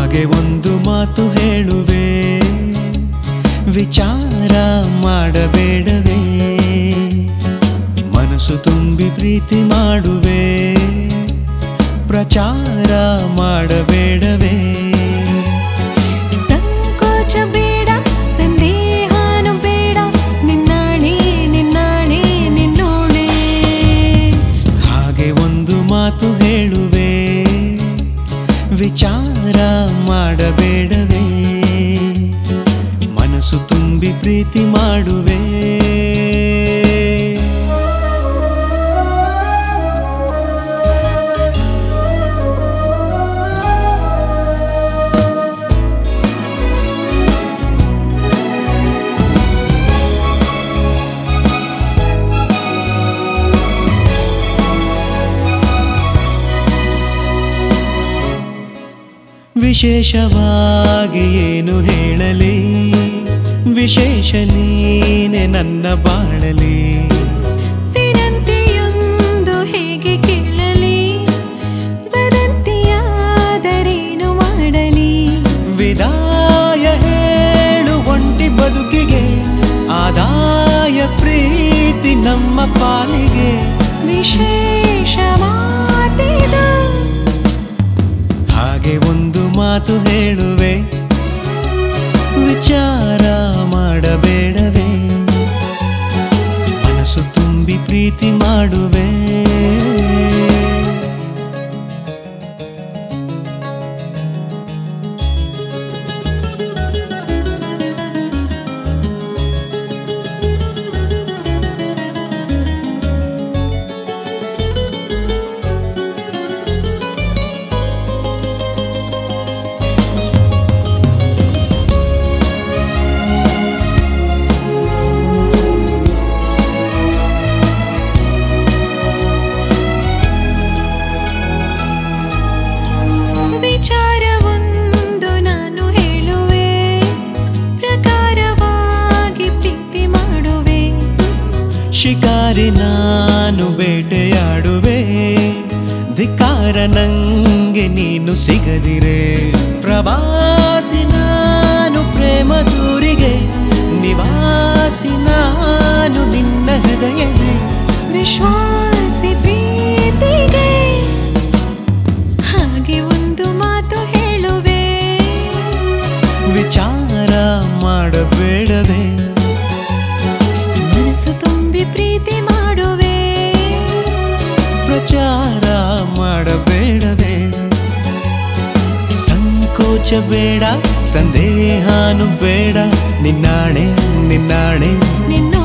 ಹಾಗೆ ಒಂದು ಮಾತು ಹೇಳುವೆ, ವಿಚಾರ ಮಾಡಬೇಡವೇ, ಮನಸ್ಸು ತುಂಬಿ ಪ್ರೀತಿ ಮಾಡುವೆ, ಪ್ರಚಾರ ಮಾಡಬೇಡವೇ. ಸಂಕೋಚ ಬೇಡ, ಸಂದೇಹನು ಬೇಡ, ನಿನ್ನಾಣೆ ನಿನ್ನಾಣೆ ನಿನ್ನೋಣೆ. ಹಾಗೆ ಒಂದು ಮಾತು ಹೇಳುವೆ, ವಿಚಾರ ಮಾಡಬೇಡವೇ, ಮನಸ್ಸು ತುಂಬಿ ಪ್ರೀತಿ ಮಾಡುವೆ. ವಿಶೇಷವಾಗಿ ಏನು ಹೇಳಲಿ, ವಿಶೇಷ ನೀನೆ ನನ್ನ ಬಾಳಲಿ. ವಿನಂತಿಯೊಂದು ಹೇಗೆ ಕೇಳಲಿ, ವದಂತಿಯಾದರೇನು ಮಾಡಲಿ. ವಿದಾಯ ಹೇಳು ಒಂಟಿ ಬದುಕಿಗೆ, ಆದಾಯ ಪ್ರೀತಿ ನಮ್ಮ ಪಾಲಿಗೆ. ವಿಶೇಷ ಮಾತಿದು, ಹಾಗೆ ಒಂದು ಮಾತು ಹೇಳುವೆ, ವಿಚಾರ ಮಾಡಬೇಡವೇ, ಮನಸ್ಸು ತುಂಬಿ ಪ್ರೀತಿ ಮಾಡುವೆ. ವಿಚಾರವೊಂದು ನಾನು ಹೇಳುವೆ, ಪ್ರಕಾರವಾಗಿ ಪ್ರೀತಿ ಮಾಡುವೆ. ಶಿಕಾರಿ ನಾನು ಬೇಟೆಯಾಡುವೆ, ಧಿಕ್ಕಾರ ನಂಗೆ ನೀನು ಸಿಗದಿರೆ. ಪ್ರವಾಸಿ ನಾನು ಪ್ರೇಮ ದೂರಿಗೆ, ನಿವಾಸಿ ನಾನು ನಿನ್ನ ಹೃದಯದೇ. ವಿಶ್ವಾಸಿ ಪ್ರೀತಿಗೆ, ಹಾಗೆ ಒಂದು ಮಾತು ಹೇಳುವೆ, ವಿಚಾರ ಮಾಡಬೇಡವೇ, ಮನಸ್ಸು ತುಂಬಿ ಪ್ರೀತಿ ಮಾಡುವೆ. ಪ್ರಚಾರ ಮಾಡಬೇಡವೇ. ಸಂಕೋಚ ಬೇಡ, ಸಂದೇಹನು ಬೇಡ, ನಿನ್ನಾಣೆ ನಿನ್ನಾಣೆ ನಿನ್ನ